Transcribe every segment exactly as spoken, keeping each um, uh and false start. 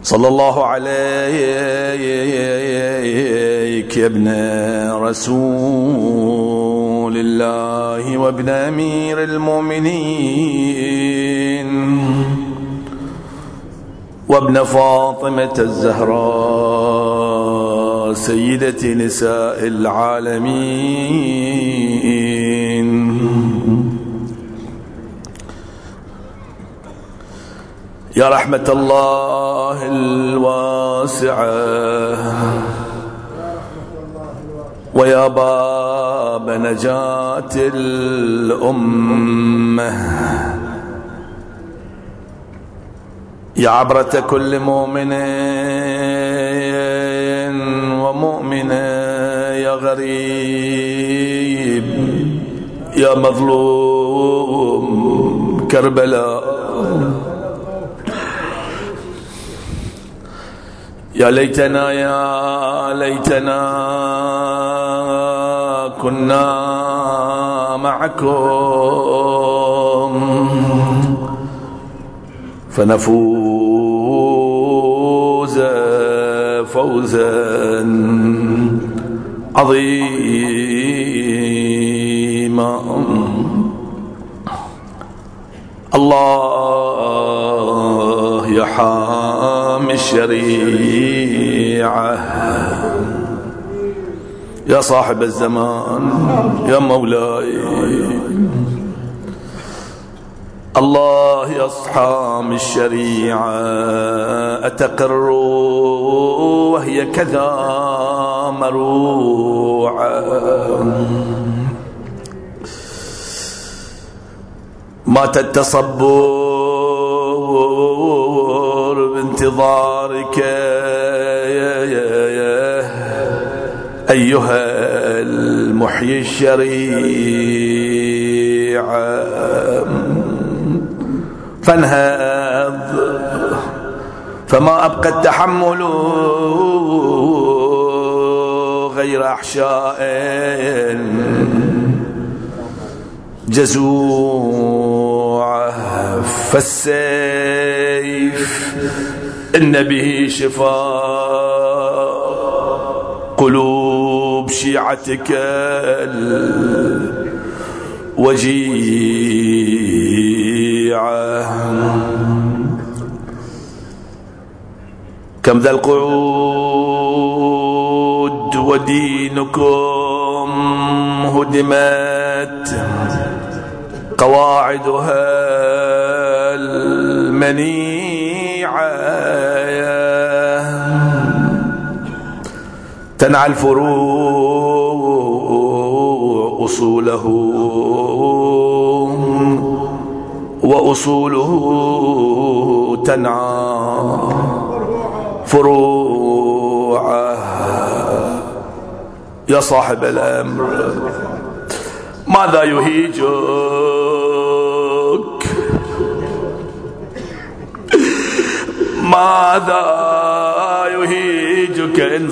صلى الله عليك يا ابن رسول الله وابن أمير المؤمنين وابن فاطمة الزهراء سيدة نساء العالمين. يا رحمة الله الواسعة ويا باب نجاة الأمة، يا عبرة كل مؤمن ومؤمنة، يا غريب، يا مظلوم كربلاء، يا ليتنا يا ليتنا كنا معكم فنفوز فوزا عظيما. الله يا حامي الشريعة، يا صاحب الزمان، يا مولاي، الله يا أصحاب الشريعة، أتقر وهي كذا مروعة، مات التصبر بانتظارك أيها المحيي الشريعة، فانهض فما أبقى التحمل غير أحشاء جزوعة، فالسيف إن به شفاء قلوب شيعتك الوجيعة. كم ذا القعود ودينكم هدمت قواعدها المنيعة، تنعى الفروع أصوله وأصوله تنعى فروعه. يا صاحب الأمر ماذا يهيجك؟ ماذا يهيجك إن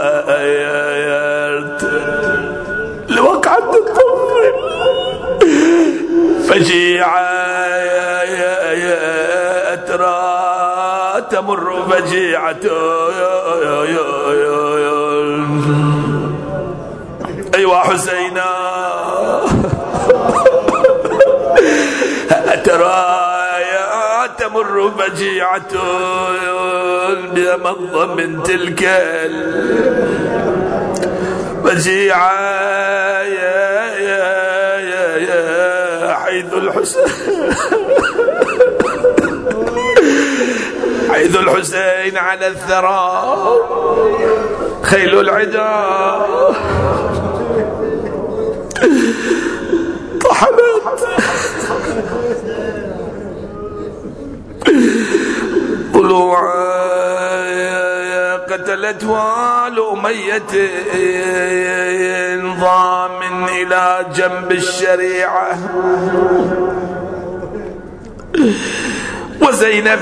صبرت لوقعة الطفل فجيعة ترى تمر فجيعة؟ أيوا حسينا أترى تمر فجيعة بمضى من تلك الفجيعة يا يا يا يا حيث الحسين حيث الحسين على الثرى خيل العدا طحنت طلوعا قتلت وال أمية ضامن إلى جنب الشريعة، وزينب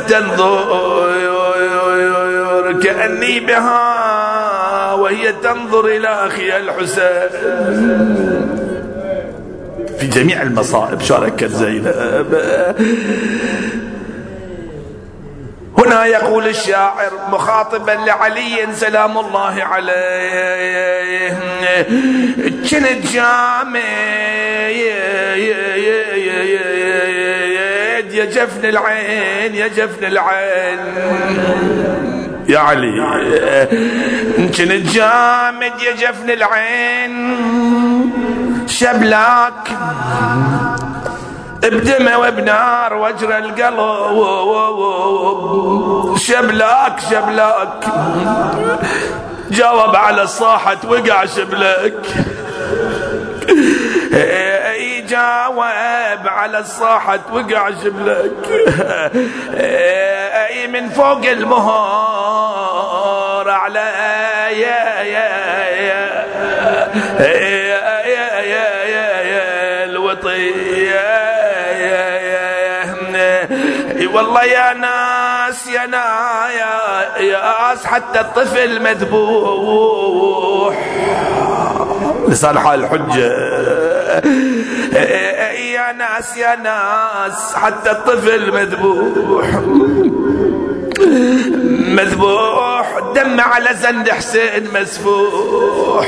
تنظر كأني بها وهي تنظر إلى أخي الحسين. في جميع المصائب شاركت زينب، هنا يقول الشاعر مخاطبا لعلي سلام الله عليه: كنت جامد يا جفن العين يا جفن العين يا علي، كنت جامد يا جفن العين، شبلاك بدمه وبنار وجر القلب، شبلاك شبلاك جاوب على الصاحة وقع شبلك، جاوب على الصاحة وقع شبلك، من فوق المهار على يا يا يا يا يا الوطي والله يا ناس يا ناس يا ناس حتى الطفل مذبوح، لسان حال الحجة، يا ناس يا ناس حتى الطفل مذبوح مذبوح، دم على زند حسين مسفوح،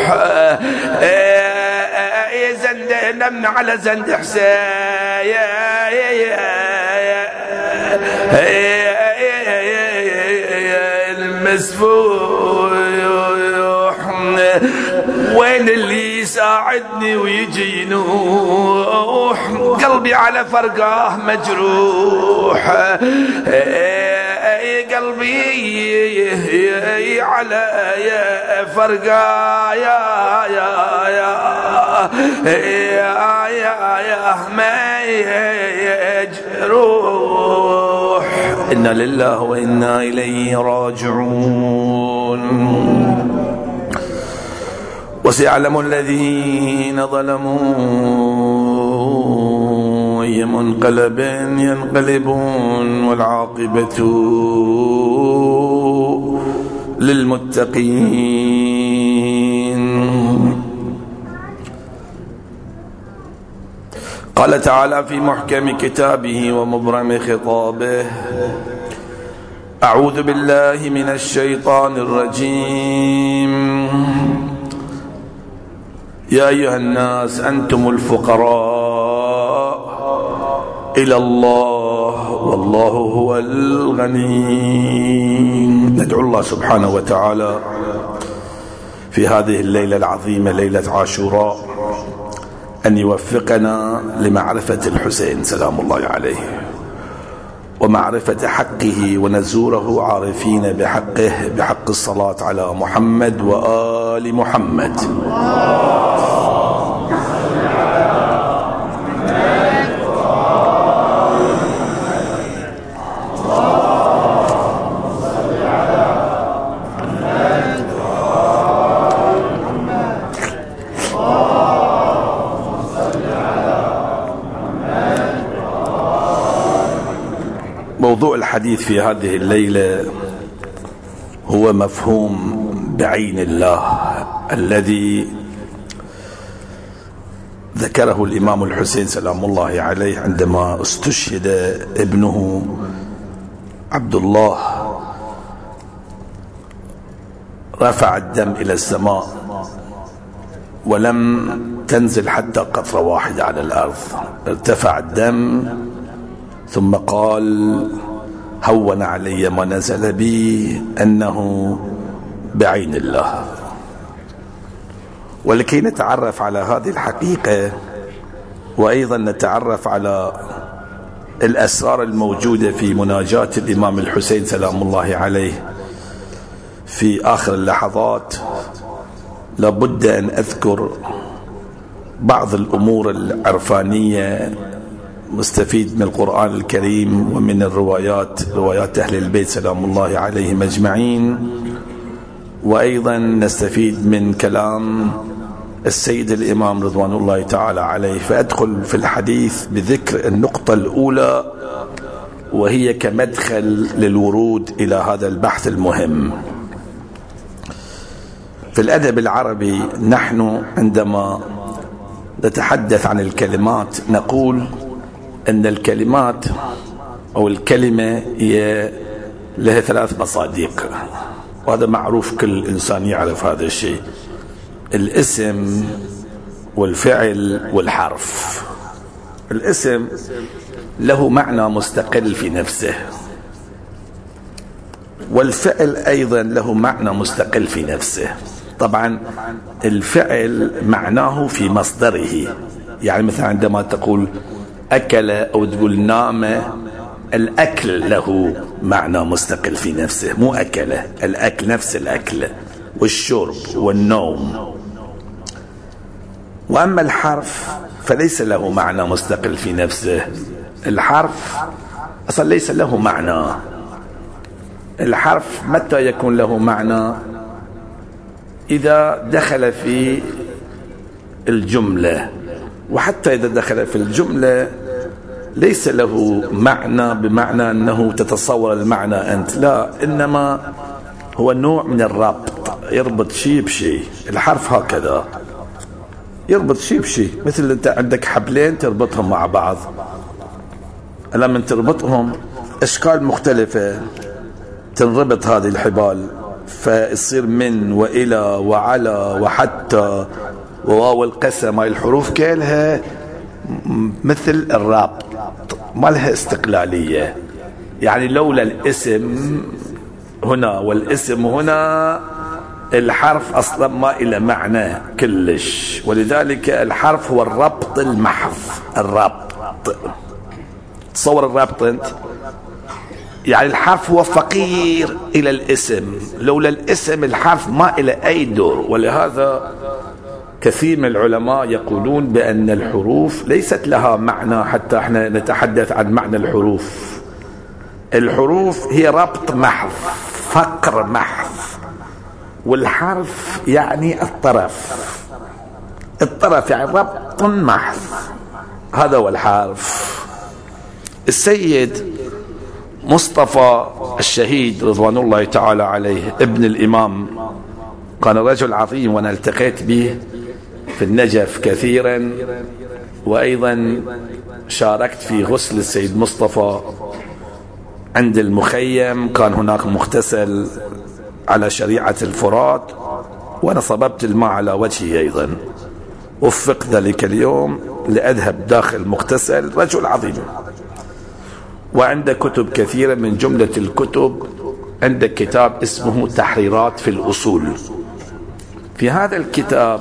زند دم على زند حسين المسفوح، وين اللي يساعدني ويجي ينوح، قلبي على فرقاه مجروح، قلبي على فرقاه يا يا يا يا يا يا ما يجروح. إنا لله وإنا إليه راجعون. وسيعلم الذين ظلموا أي منقلب ينقلبون والعاقبة للمتقين. قال تعالى في محكم كتابه ومبرم خطابه: أعوذ بالله من الشيطان الرجيم. يا أيها الناس أنتم الفقراء إلى الله والله هو الغني. ندعو الله سبحانه وتعالى في هذه الليلة العظيمة ليلة عاشوراء أن يوفقنا لمعرفة الحسين سلام الله عليه ومعرفة حقه ونزوره عارفين بحقه بحق الصلاة على محمد وآل محمد. موضوع الحديث في هذه الليلة هو مفهوم بعين الله الذي ذكره الإمام الحسين سلام الله عليه عندما استشهد ابنه عبد الله، رفع الدم إلى السماء ولم تنزل حتى قطرة واحدة على الأرض، ارتفع الدم ثم قال: هون علي ما نزل بي أنه بعين الله. ولكي نتعرف على هذه الحقيقة وأيضا نتعرف على الأسرار الموجودة في مناجاة الإمام الحسين سلام الله عليه في آخر اللحظات، لابد أن أذكر بعض الأمور العرفانية مستفيد من القرآن الكريم ومن الروايات، روايات أهل البيت سلام الله عليهم أجمعين، وأيضا نستفيد من كلام السيد الإمام رضوان الله تعالى عليه. فأدخل في الحديث بذكر النقطة الأولى وهي كمدخل للورود إلى هذا البحث المهم. في الأدب العربي نحن عندما نتحدث عن الكلمات نقول أن الكلمات أو الكلمة هي لها ثلاث مصادق، وهذا معروف، كل إنسان يعرف هذا الشيء: الاسم والفعل والحرف. الاسم له معنى مستقل في نفسه، والفعل أيضا له معنى مستقل في نفسه. طبعا الفعل معناه في مصدره، يعني مثلا عندما تقول أكل أو تقول نام، الأكل له معنى مستقل في نفسه، مو أكل، الأكل نفس الأكل والشرب والنوم. وأما الحرف فليس له معنى مستقل في نفسه، الحرف أصلا ليس له معنى. الحرف متى يكون له معنى؟ إذا دخل في الجملة، وحتى إذا دخل في الجملة ليس له معنى بمعنى أنه تتصور المعنى أنت، لا، إنما هو نوع من الربط، يربط شيء بشيء. الحرف هكذا يربط شيء بشيء، مثل أنت عندك حبلين تربطهم مع بعض، لما تربطهم أشكال مختلفة تنربط هذه الحبال، فيصير من وإلى وعلى وحتى وواو القسم. هاي الحروف كلها مثل الرابط، ما لها استقلالية. يعني لولا الاسم هنا والاسم هنا، الحرف أصلا ما إلى معنى كلش. ولذلك الحرف هو الربط المحض، الربط. تصور الربط أنت، يعني الحرف هو فقير إلى الاسم، لولا الاسم الحرف ما إلى أي دور. ولهذا كثير من العلماء يقولون بأن الحروف ليست لها معنى، حتى احنا نتحدث عن معنى الحروف. الحروف هي ربط محض، فقر محض، والحرف يعني الطرف، الطرف يعني ربط محض، هذا هو الحرف. السيد مصطفى الشهيد رضوان الله تعالى عليه ابن الإمام كان رجل عظيم، وانا التقيت به في النجف كثيرا، وأيضا شاركت في غسل السيد مصطفى عند المخيم، كان هناك مغتسل على شريعة الفرات، وأنا صببت الماء على وجهي أيضا. وفق ذلك اليوم لأذهب داخل مغتسل، رجل عظيم، وعنده كتب كثيرة. من جملة الكتب عنده كتاب اسمه تحريرات في الأصول. في هذا الكتاب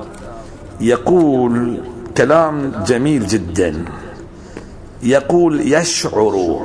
يقول كلام جميل جدا، يقول: يشعر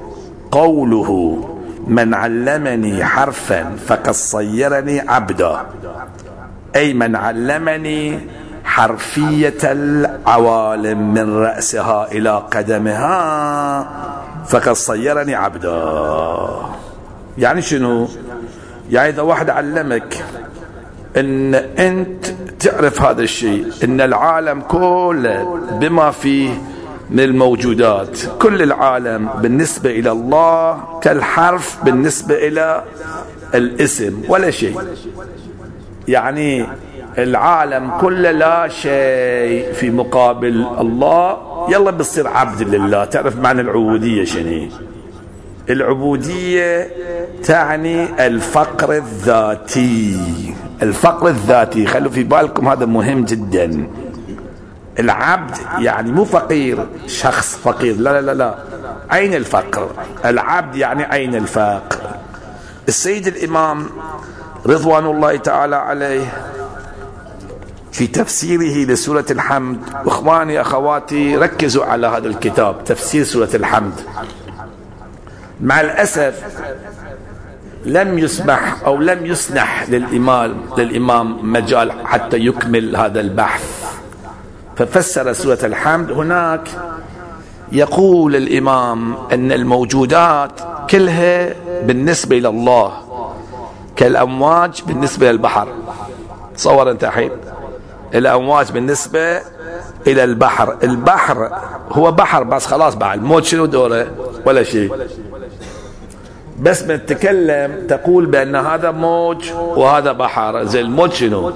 قوله من علمني حرفا فقد صيرني عبدا، أي من علمني حرفية العوالم من رأسها إلى قدمها فقد صيرني عبدا. يعني شنو؟ يعني إذا واحد علمك ان انت تعرف هذا الشيء، ان العالم كله بما فيه من الموجودات، كل العالم بالنسبة الى الله كالحرف بالنسبة الى الاسم، ولا شيء. يعني العالم كله لا شيء في مقابل الله، يلا بتصير عبد لله. تعرف معنى العبودية شنو؟ العبودية تعني الفقر الذاتي، الفقر الذاتي، خلوا في بالكم هذا مهم جدا. العبد يعني مو فقير، شخص فقير، لا لا لا لا، عين الفقر. العبد يعني عين الفقر. السيد الإمام رضوان الله تعالى عليه في تفسيره لسورة الحمد، واخواني اخواتي ركزوا على هذا الكتاب تفسير سورة الحمد، مع الأسف لم يسمح أو لم يسنح للإمام للإمام مجال حتى يكمل هذا البحث، ففسر سورة الحمد. هناك يقول الإمام أن الموجودات كلها بالنسبة إلى الله كالأمواج بالنسبة للبحر. تصور أنت الحين الأمواج بالنسبة إلى البحر، البحر هو بحر بس خلاص، بعد الموج شنو دوره؟ ولا شيء. بس من تتكلم تقول بأن هذا موج وهذا بحر. زي الموج شنو؟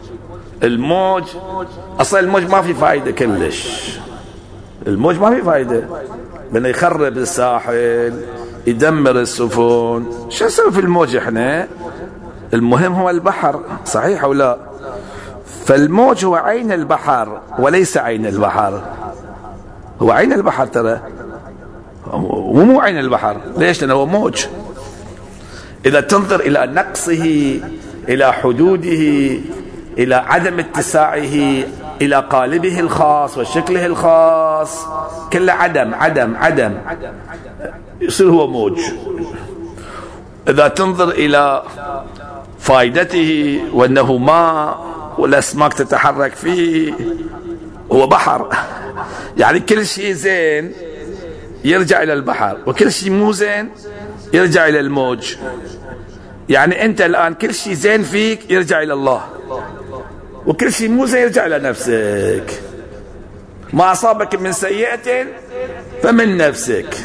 الموج أصلا الموج ما في فايدة كلش، الموج ما في فايدة، لأنه يخرب الساحل، يدمر السفن. شو نسوي في الموج احنا؟ المهم هو البحر، صحيح او لا؟ فالموج هو عين البحر وليس عين البحر. هو عين البحر ترى، ومو عين البحر. ليش؟ لأنه هو موج. إذا تنظر إلى نقصه، إلى حدوده، إلى عدم اتساعه، إلى قالبه الخاص وشكله الخاص، كله عدم عدم عدم، يصير هو موج. إذا تنظر إلى فائدته وأنه ماء والأسماك تتحرك فيه، هو بحر. يعني كل شيء زين يرجع إلى البحر، وكل شيء مو زين يرجع إلى الموج. يعني أنت الآن كل شيء زين فيك يرجع إلى الله، وكل شيء مو زين يرجع إلى نفسك. ما أصابك من سيئة فمن نفسك،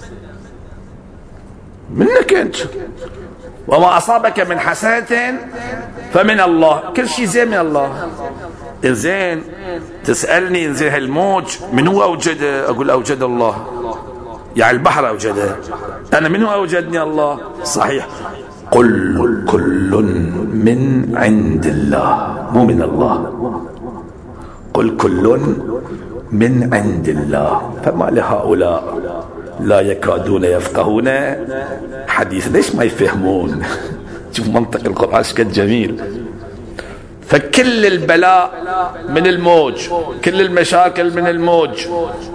منك أنت. وما أصابك من حسنة فمن الله. كل شيء زين من الله. إنزين تسألني إنزين هالموج من هو أوجده؟ أقول أوجد الله. يعني البحر أوجده. أنا من هو أوجدني؟ الله. صحيح. قل كل من عند الله، مو من الله. قل كل من عند الله. فما لهؤلاء لا يكادون يفقهون حديث. ليش ما يفهمون؟ شوف منطق القرآن ايش قد جميل. فكل البلاء من الموج، كل المشاكل من الموج.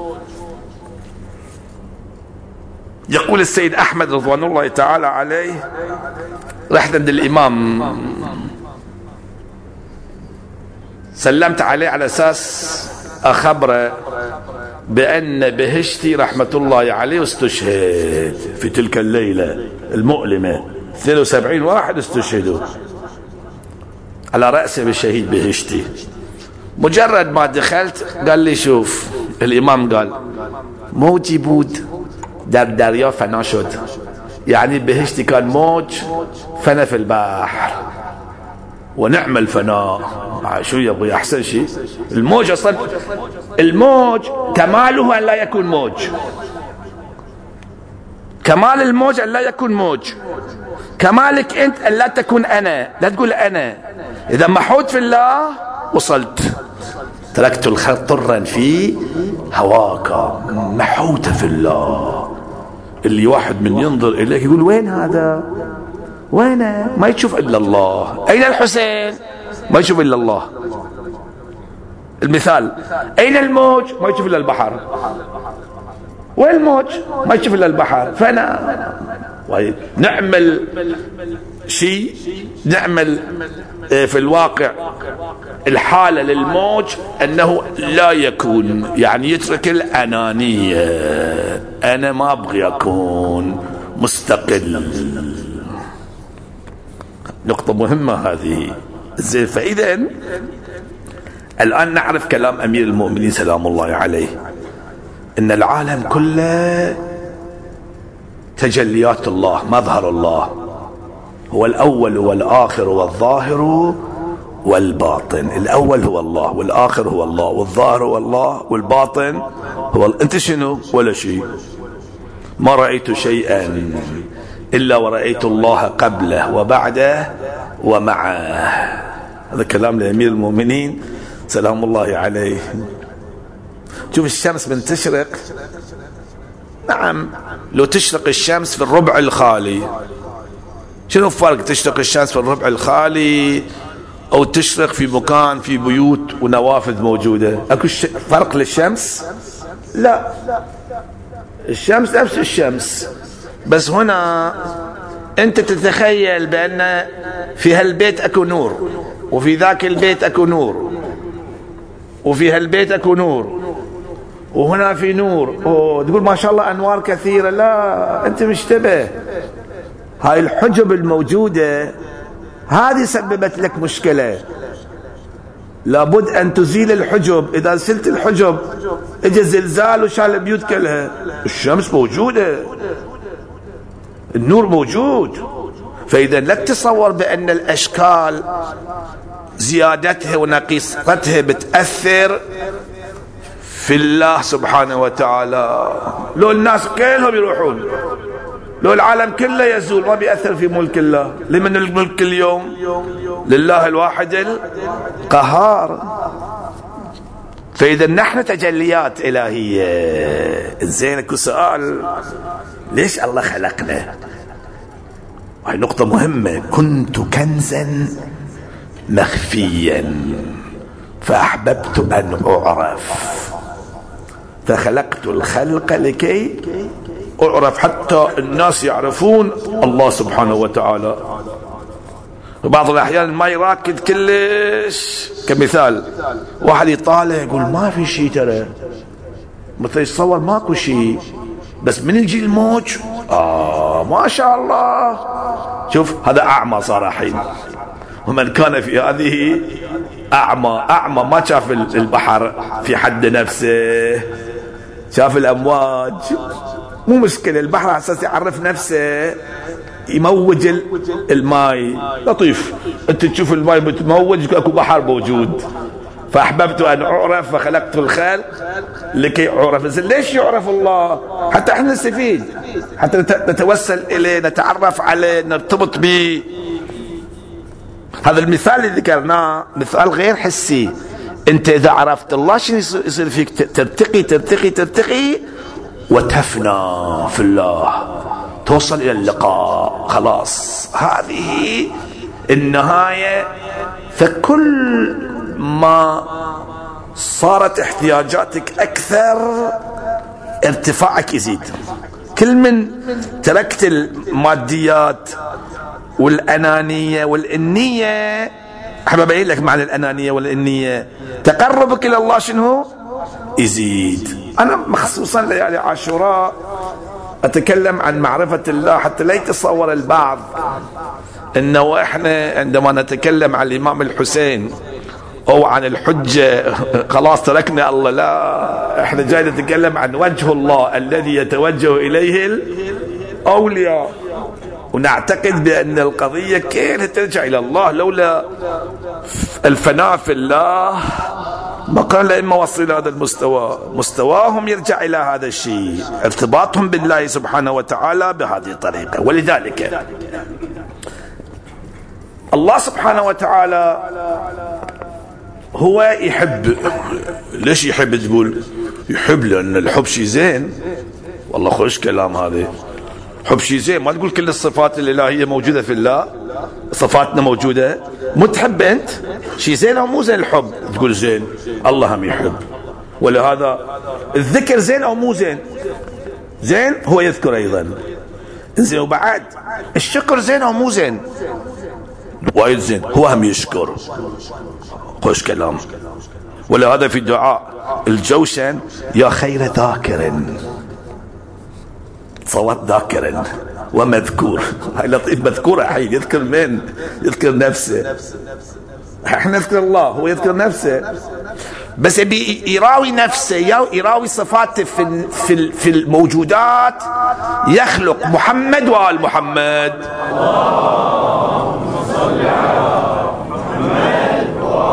يقول السيد أحمد رضوان الله تعالى عليه، رحت عند الإمام سلمت عليه على أساس أخبره بأن بهشتي رحمة الله عليه استشهد في تلك الليلة المؤلمة. اثنين وسبعين واحد استشهدوا، على رأسه بالشهيد بهشتي. مجرد ما دخلت قال لي شوف، الإمام قال موجي بود در دریا فنا شد. يعني بهشتي كان موج فنا في البحر، ونعم الفناء. شو يبغي أحسن شيء؟ الموج أصلا، الموج كماله أن لا يكون موج. كمال الموج أن لا يكون موج. كمالك أنت أن لا تكون أنا. لا تقول أنا. إذا محوت في الله وصلت. تركت الخير طرا في هواك، محوت في الله. اللي واحد من ينظر إليك يقول وين هذا؟ وين؟ ما يشوف إلا الله. أين الحسين؟ ما يشوف إلا الله. المثال، أين الموج؟ ما يشوف إلا البحر. وين الموج؟ ما يشوف إلا البحر. فأنا نعمل شيء، نعمل في الواقع الحالة للموج أنه لا يكون، يعني يترك الأنانية. أنا ما أبغي أكون مستقل. نقطة مهمة هذه. زين، فإذا الآن نعرف كلام أمير المؤمنين سلام الله عليه، إن العالم كله تجليات الله، مظهر الله. هو الأول والآخر والظاهر والباطن. الأول هو الله، والآخر هو الله، والظاهر هو الله، والباطن هو الله. أنت شنو؟ ولا شيء. ما رأيت شيئا إلا ورأيت الله قبله وبعده ومعه. هذا كلام لأمير المؤمنين سلام الله عليه. شوف الشمس من تشرق، نعم لو تشرق الشمس في الربع الخالي، شنو الفرق تشرق الشمس في الربع الخالي أو تشرق في مكان في بيوت ونوافذ موجودة؟ أكو فرق للشمس؟ لا، الشمس نفس الشمس. بس هنا أنت تتخيل بأن في هالبيت أكو نور، وفي ذاك البيت أكو نور، وفي هالبيت أكو نور، وهنا في نور. أوه، تقول ما شاء الله أنوار كثيرة. لا، أنت مشتبه. هاي الحجب الموجودة هذه سببت لك مشكلة. لابد أن تزيل الحجب. إذا زلت الحجب اجى زلزال وشال البيوت كلها. الشمس موجودة، النور موجود. فإذا لا تتصور بأن الأشكال زيادتها ونقيصتها بتأثر في الله سبحانه وتعالى. لو الناس كلهم يروحون لو العالم كله يزول ما بيأثر في ملك الله. لمن الملك اليوم؟ لله الواحد القهار. فإذا نحن تجليات إلهية. زين اكو سؤال، ليش الله خلقنا؟ وهي نقطة مهمة. كنت كنزا مخفيا فأحببت أن أعرف فخلقت الخلق لكي أعرف، حتى الناس يعرفون الله سبحانه وتعالى. بعض الأحيان ما يراكد كلش. كمثال واحد يطالع يقول ما في شيء، ترى مثل يتصور ماكو شيء، بس من يجي الموج آه ما شاء الله. شوف هذا أعمى صار حين. ومن كان في هذه أعمى أعمى ما شاف البحر في حد نفسه، شاف الأمواج. مو مشكلة، البحر على أساس يعرف نفسه يموج الماء لطيف. أنت تشوف الماء متموج أكو بحر موجود. فأحببت أن أعرف فخلقت الخلق لكي أعرف. ليش يعرف الله؟ حتى احنا نستفيد، حتى نتوسل إليه، نتعرف عليه، نرتبط به. هذا المثال اللي ذكرناه مثال غير حسي. أنت إذا عرفت الله شنو يصير فيك؟ ترتقي ترتقي ترتقي وتفنى في الله، توصل إلى اللقاء. خلاص هذه النهاية. فكل ما صارت احتياجاتك أكثر ارتفاعك يزيد. كل من تركت الماديات والأنانية والإنية، أحب أبين لك معنى الأنانية والإنية، تقربك إلى الله شنو يزيد. أنا مخصوصا ليالي عاشوراء أتكلم عن معرفة الله، حتى لا يتصور البعض أنه إحنا عندما نتكلم عن الإمام الحسين أو عن الحجة خلاص تركنا الله. لا، إحنا جاي نتكلم عن وجه الله الذي يتوجه إليه الأولياء، ونعتقد بأن القضية كانت ترجع إلى الله. لولا الفناء في الله ما كان لإما وصل هذا المستوى. مستواهم يرجع إلى هذا الشيء، ارتباطهم بالله سبحانه وتعالى بهذه الطريقة. ولذلك الله سبحانه وتعالى هو يحب. ليش يحب؟ تقول يحب لأن الحب شيء زين. والله خوش كلام هذا. حب شيء زين. ما تقول كل الصفات الإلهية موجودة في الله، صفاتنا موجودة. متحب أنت شيء زين أو مو زين؟ الحب تقول زين، الله هم يحب. ولهذا الذكر زين أو مو زين؟ زين، هو يذكر أيضا زين. وبعد الشكر زين أو مو زين؟ وايد زين، هو هم يشكر. خوش كلام. ولهذا في الدعاء الجوشن يا خير ذاكر، صوت ذاكر ومذكور. هاي لطيف. مذكور حين يذكر من؟ يذكر نفسه. احنا نذكر الله، هو يذكر نفسه، بس يبي يراوي نفسه، يراوي صفاته في في في الموجودات. يخلق محمد وآل محمد. اللهم صل على محمد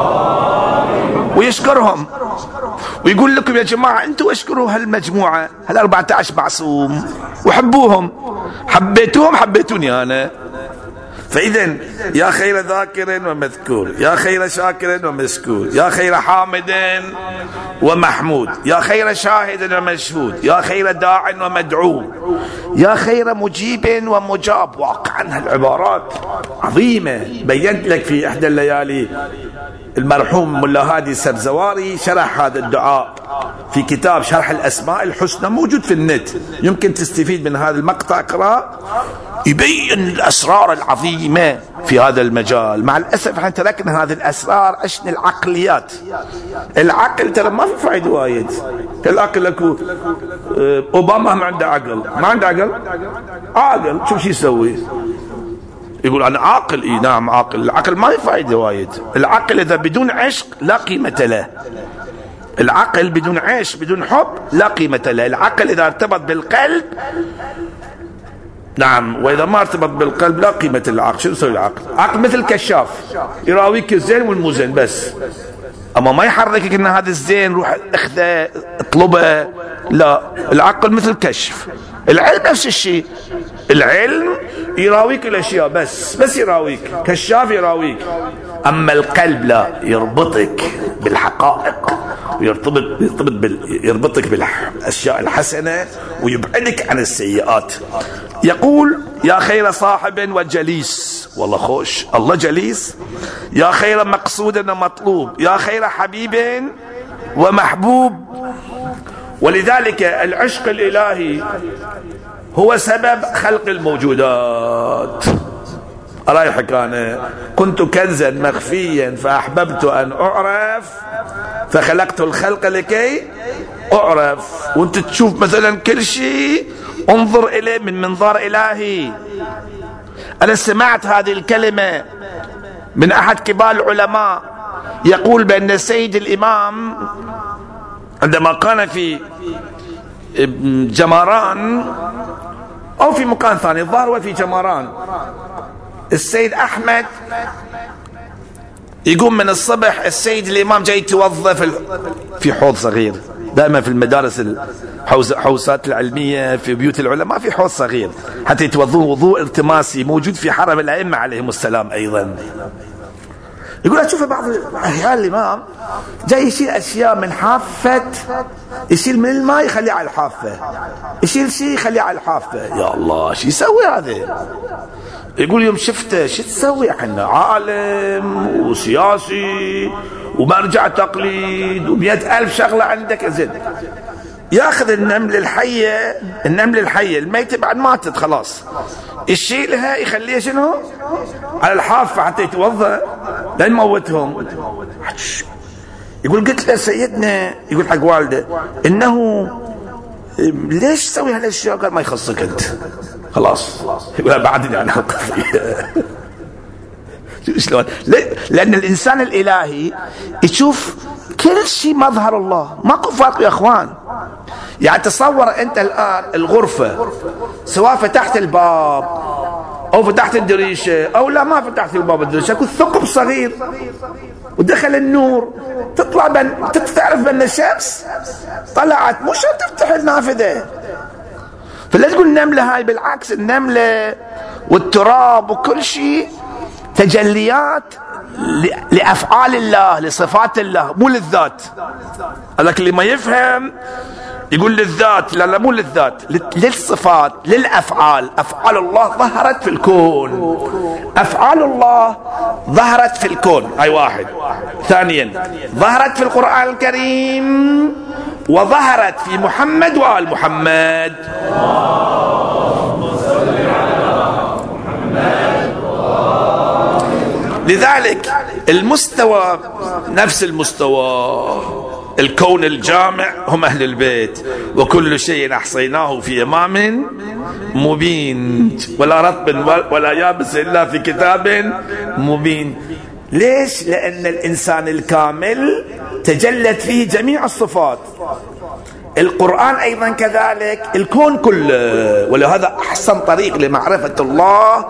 ويشكرهم ويقول لكم يا جماعة أنتوا اشكروا هالمجموعة هال أربعة عشر معصوم وحبوهم. حبيتوهم حبيتوني أنا. فإذا يا خير ذاكر ومذكور، يا خير شاكر ومشكور، يا خير حامد ومحمود، يا خير شاهد ومشهود، يا خير داع ومدعو، يا خير مجيب ومجاب. واقعا هالعبارات عظيمة. بينت لك في إحدى الليالي المرحوم ملا هادي السبزواري شرح هذا الدعاء في كتاب شرح الأسماء الحسنى، موجود في النت، يمكن تستفيد من هذا المقطع. اقرأ، يبين الأسرار العظيمة في هذا المجال. مع الأسف احنا تركنا هذه الأسرار، عشنا العقليات. العقل ترى ما في فايدة وايد. العقل لكو أوباما ما عنده عقل، ما عنده عقل عاقل. شوف شو يسوي؟ يقول أنا عاقل. إيه نعم عاقل. العقل ما في فايدة وايد. العقل إذا بدون عشق لا قيمة له. العقل بدون عشق بدون حب لا قيمة له. العقل إذا ارتبط بالقلب نعم، وإذا ما ارتبط بالقلب لا قيمة للعقل. شو يسوي العقل؟ عقل مثل كشاف، يراويك الزين والمزين بس، أما ما يحركك إن هذا الزين روح اخذه اطلبه. لا، العقل مثل كشف. العلم نفس الشيء. العلم يراويك الاشياء بس بس يراويك كشاف يراويك، اما القلب لا، يربطك بالحقائق ويرتبط يرتبط بال يربطك بالاشياء الحسنه ويبعدك عن السيئات. يقول يا خير صاحب وجليس، والله خوش الله جليس، يا خير مقصود ومطلوب، يا خير حبيب ومحبوب. ولذلك العشق الالهي هو سبب خلق الموجودات. رايحك انا كنت كنزا مخفيا فاحببت ان اعرف فخلقت الخلق لكي اعرف. وانت تشوف مثلا كل شيء انظر اليه من منظار الهي. انا سمعت هذه الكلمه من احد كبار العلماء يقول بان السيد الامام عندما كان في جمران او في مكان ثاني الظاهر وفي جمران، السيد احمد يقوم من الصبح السيد الامام جاي يتوظف في حوض صغير، دائما في المدارس الحوسات العلميه في بيوت العلماء في حوض صغير حتى يتوضون وضوء التماسي موجود في حرم الائمه عليهم السلام ايضا. يقول اشوف بعض احيان الامام جاي يشيل اشياء من حافه، يشيل من الماء يخليه على الحافه، يشيل شيء يخليه على الحافه. يا الله شو يسوي هذا؟ يقول يوم شفته شو تسوي؟ احنا عالم وسياسي ومرجع تقليد ومئة ألف شغله عندك. زين ياخذ النمل الحيه النمل الحيه الميته بعد ماتت خلاص، يشيلها يخليها شنو؟ على الحافه حتى يتوضا لا يموتهم. يقول قلت له سيدنا، يقول حق والده انه ليش تسوي هالاشياء؟ قال ما يخصك انت خلاص. يقول بعدني عن القضيه. شلون؟ لان الانسان الالهي يشوف كل شيء مظهر الله، ماكو فرق يا اخوان. يعني تصور انت الان الغرفه سواء فتحت الباب او فتحت الدريشه او لا ما فتحت الباب الدريشه، اكو ثقب صغير ودخل النور، تطلع بن... تعرف بان الشمس طلعت، مو شرط تفتح النافذه. فلا تقول النمله هاي، بالعكس النمله والتراب وكل شيء تجليات لأفعال الله لصفات الله مو للذات. هذاك اللي ما يفهم يقول للذات، لا لا مو للذات، للصفات للأفعال. أفعال الله ظهرت في الكون، أفعال الله ظهرت في الكون، هاي واحد. ثانيا ظهرت في القرآن الكريم وظهرت في محمد وآل محمد. لذلك المستوى نفس المستوى، الكون الجامع هم أهل البيت، وكل شيء أحصيناه في إمام مبين، ولا رطب ولا يابس إلا في كتاب مبين. ليش؟ لأن الإنسان الكامل تجلت فيه جميع الصفات. القرآن أيضا كذلك، الكون كله. ولهذا أحسن طريق لمعرفة الله،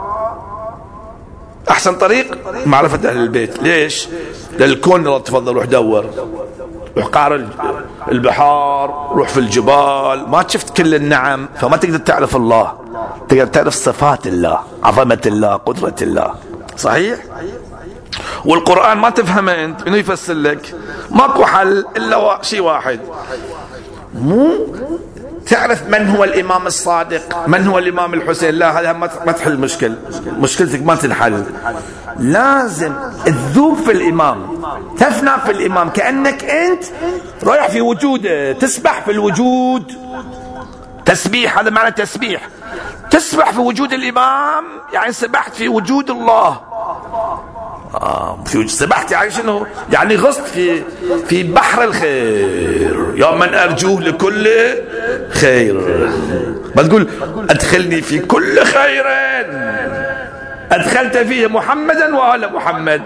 أحسن طريق معرفة أهل البيت. ليش؟ للكون الله تفضل روح دور، روح قعر البحار، روح في الجبال، ما شفت كل النعم فما تقدر تعرف الله، تقدر تعرف صفات الله، عظمة الله، قدرة الله. صحيح؟ والقرآن ما تفهمه أنت، منو يفسر لك؟ ماكو حل إلا شيء واحد، مو تعرف من هو الإمام الصادق، من هو الإمام الحسين، لا هذا ما تحل المشكلة، مشكلتك ما تنحل. لازم تذوب في الإمام، تفنى في الإمام، كأنك أنت رايح في وجوده، تسبح في الوجود. تسبيح، هذا معنى تسبيح، تسبح في وجود الإمام، يعني سبحت في وجود الله. آه سبحت يعني شنو؟ يعني غصت في في بحر الخير، يا من أرجوه لكل خير. ما تقول أدخلني في كل خير، أدخلت فيه محمدا وآل محمد.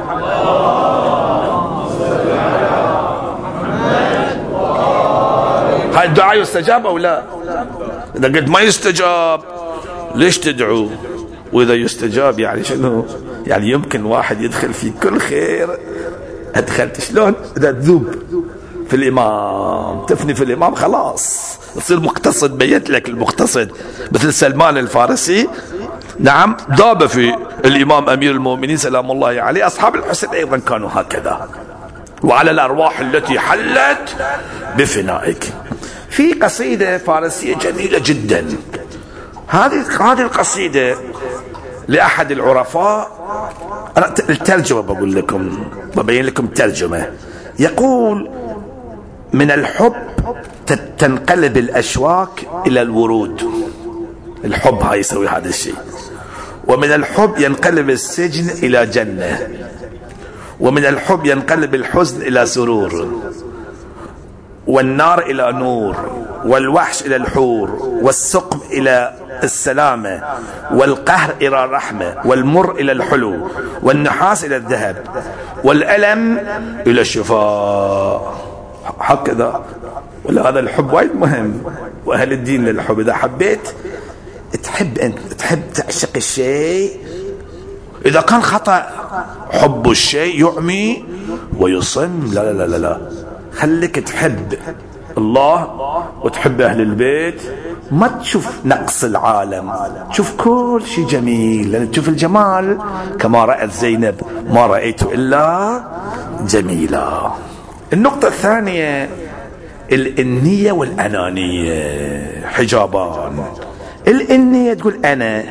هاي الدعاء يستجاب أو لا؟ إذا قلت ما يستجاب ليش تدعو؟ وإذا يستجاب يعني شنو؟ يعني يمكن واحد يدخل في كل خير. أدخلت شلون؟ إذا تذوب في الإمام، تفني في الإمام خلاص. يصير مقتصد، بيت لك المقتصد مثل سلمان الفارسي. نعم، ذاب في الإمام أمير المؤمنين سلام الله عليه. أصحاب الحسين أيضا كانوا هكذا. وعلى الأرواح التي حلت بفنائك. في قصيدة فارسية جميلة جدا، هذه هذه القصيدة لأحد العرفاء، أنا الترجمة بقول لكم، ببين لكم الترجمة. يقول: من الحب تنقلب الأشواك إلى الورود، الحب هاي يسوي هذا الشيء. ومن الحب ينقلب السجن إلى جنة، ومن الحب ينقلب الحزن إلى سرور، والنار إلى نور، والوحش إلى الحور، والسقم إلى السلامة، والقهر إلى الرحمة، والمر إلى الحلو، والنحاس إلى الذهب، والألم إلى الشفاء. هكذا. ولا هذا الحب وايد مهم، وأهل الدين للحب. إذا حبيت تحب، أنت تحب تعشق الشيء، إذا كان خطأ حب الشيء يعمي ويصم. لا لا لا لا، خليك تحب الله وتحب أهل البيت، ما تشوف نقص العالم، تشوف كل شيء جميل، لأن تشوف الجمال كما رأت زينب: ما رأيت إلا جميلا. النقطة الثانية الإنية والأنانية، حجابان. الإنية تقول أنا،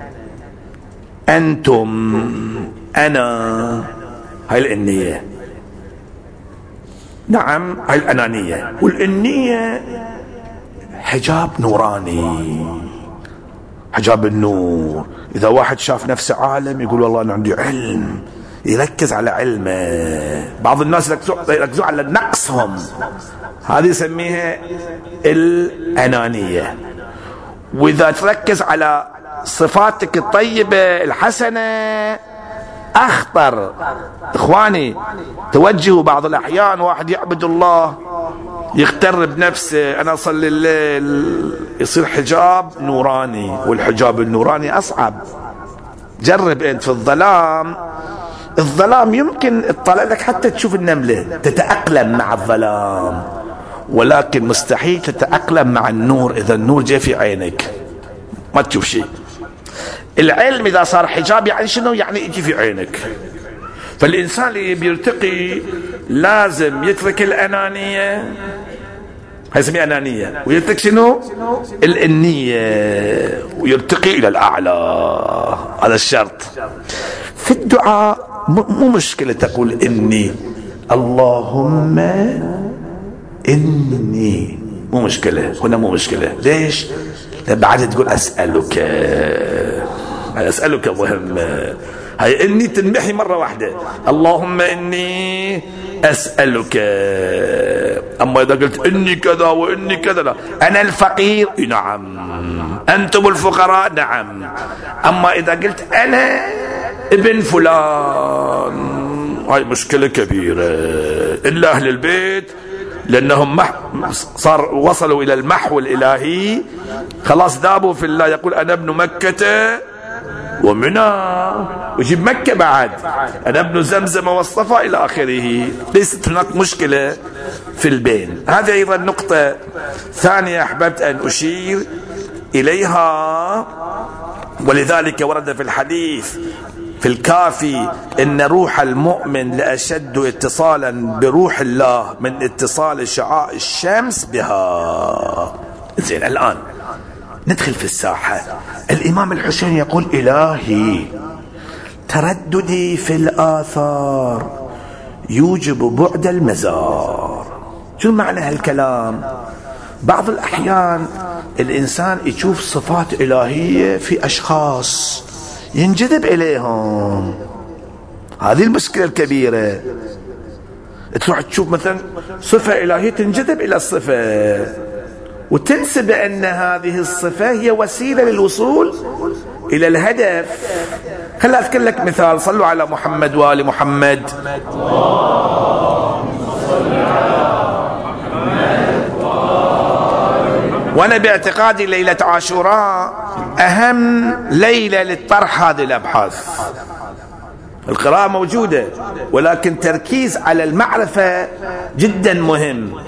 أنتم، أنا، هاي الإنية. نعم، هاي الأنانية. والإنية حجاب نوراني، حجاب النور. إذا واحد شاف نفسه عالم يقول والله أنا عندي علم، يركز على علمه. بعض الناس يركزوا على نقصهم، هذه يسميها الأنانية. وإذا تركز على صفاتك الطيبة الحسنة أخطر. إخواني، توجهوا بعض الأحيان واحد يعبد الله يغتر بنفسه، أنا أصلي الليل، يصير حجاب نوراني، والحجاب النوراني أصعب. جرب أنت في الظلام، الظلام يمكن تطلع لك حتى تشوف النملة، تتأقلم مع الظلام، ولكن مستحيل تتأقلم مع النور. إذا النور جاء في عينك ما تشوف شيء. العلم إذا صار حجاب يعني شنو؟ يعني يجي في عينك. فالإنسان اللي بيرتقي لازم يترك الأنانية، هاي اسمها أنانية، ويترك شنو؟ الإنية، ويرتقي إلى الأعلى. هذا الشرط. في الدعاء مو مشكلة تقول إني، اللهم إني، مو مشكلة هنا، مو مشكلة. ليش؟ بعد تقول أسألك، أسألك مهم. هاي إني تنمحي مرة واحدة، اللهم إني أسألك. أما إذا قلت إني كذا وإني كذا، لا. أنا الفقير، نعم. أنتم الفقراء، نعم. أما إذا قلت أنا ابن فلان، هاي مشكلة كبيرة. إلا أهل البيت لأنهم مح... صار وصلوا إلى المحو الإلهي، خلاص ذابوا في الله. يقول أنا ابن مكة ومنى، ويجيب مكة بعد، أنا ابن زمزم والصفا إلى آخره. ليست هناك مشكلة في البين. هذه أيضا نقطة ثانية أحببت أن أشير إليها. ولذلك ورد في الحديث في الكافي إن روح المؤمن لأشد اتصالا بروح الله من اتصال شعاع الشمس بها. زين، الآن ندخل في الساحة. الإمام الحسين يقول إلهي ترددي في الآثار يوجب بعد المزار. شو معنى هالكلام؟ بعض الأحيان الإنسان يشوف صفات إلهية في أشخاص ينجذب إليهم، هذه المشكلة الكبيرة. تروح تشوف مثلا صفة إلهية تنجذب إلى الصفة وتنسى بأن هذه الصفة هي وسيلة للوصول إلى الهدف. خلي أذكر لك مثال. صلوا على محمد وآل محمد. وأنا باعتقادي ليلة عاشوراء أهم ليلة للطرح هذه الأبحاث. القراءة موجودة، ولكن تركيز على المعرفة جدا مهم.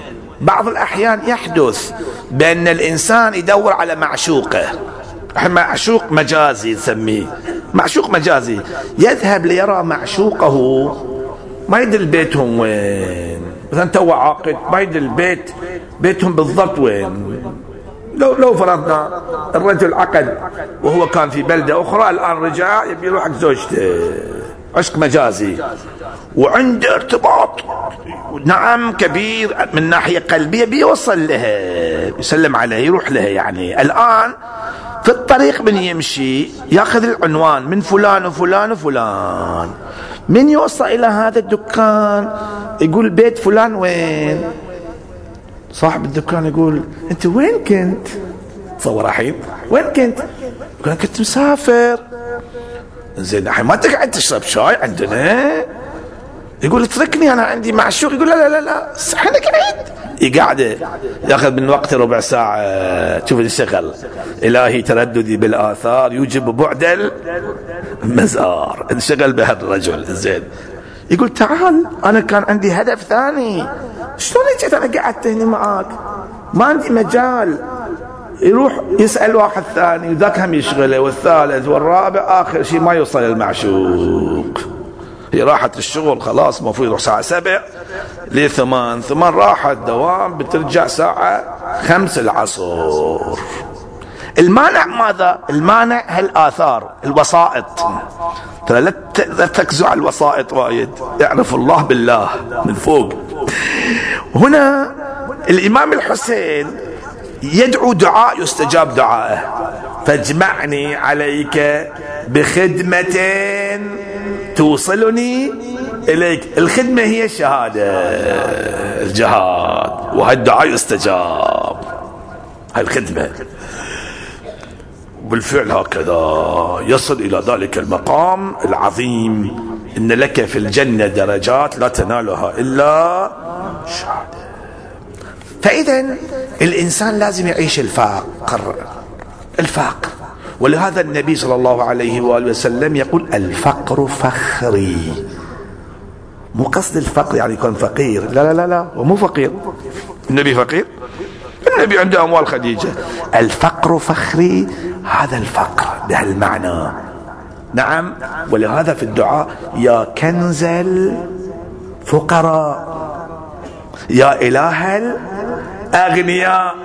بعض الأحيان يحدث بأن الإنسان يدور على معشوقه، معشوق مجازي نسميه، معشوق مجازي، يذهب ليرى معشوقه، ما يدري بيتهم وين، مثلا تو عاقد ما يدري البيت بيتهم بالضبط وين. لو لو فرضنا الرجل عقد وهو كان في بلدة أخرى، الآن رجع يبي يروح حق زوجته، عشق مجازي، وعنده ارتباط نعم كبير من ناحية قلبية، بيوصل لها، يسلم عليها، يروح لها. يعني الآن في الطريق من يمشي ياخذ العنوان من فلان وفلان وفلان، من يوصل إلى هذا الدكان يقول بيت فلان وين، صاحب الدكان يقول أنت وين كنت؟ تصور الحين وين كنت؟ يقول كنت مسافر. زين الحين ما تقعد تشرب شاي عندنا؟ يقول اتركني انا عندي معشوق. يقول لا لا لا لا احنا قاعد، يقعد ياخذ من وقت ربع ساعه. شوف الشغل الهي ترددي بالاثار يوجب بعد المزار، انشغل بهذا الرجل. زين يقول تعال انا كان عندي هدف ثاني، شلون جيت انا قعدت هنا معاك؟ ما عندي مجال. يروح يسأل واحد ثاني وذاك هم يشغله، والثالث والرابع، آخر شيء ما يوصل المعشوق. هي راحت الشغل خلاص، المفروض يروح ساعة سبع لثمان، ثمان راحت دوام، بترجع ساعة خمس العصر. المانع ماذا؟ المانع هالآثار الوسائط. ترى لا تركزوا على الوسائط وايد، يعرف الله بالله من فوق. هنا الإمام الحسين يدعو دعاء يستجاب دعائه، فاجمعني عليك بخدمة توصلني إليك. الخدمة هي الشهادة، الجهاد، وهالدعاء يستجاب، هالخدمة. بالفعل هكذا يصل إلى ذلك المقام العظيم. إن لك في الجنة درجات لا تنالها إلا شهادة. فإذا الإنسان لازم يعيش الفقر، الفقر. ولهذا النبي صلى الله عليه وآله وسلم يقول الفقر فخري. مو قصد الفقر يعني يكون فقير، لا لا لا لا، ومو فقير. النبي فقير؟ النبي عنده أموال خديجة. الفقر فخري، هذا الفقر بهالمعنى. نعم. ولهذا في الدعاء يا كنز الفقراء، يا إله الأغنياء.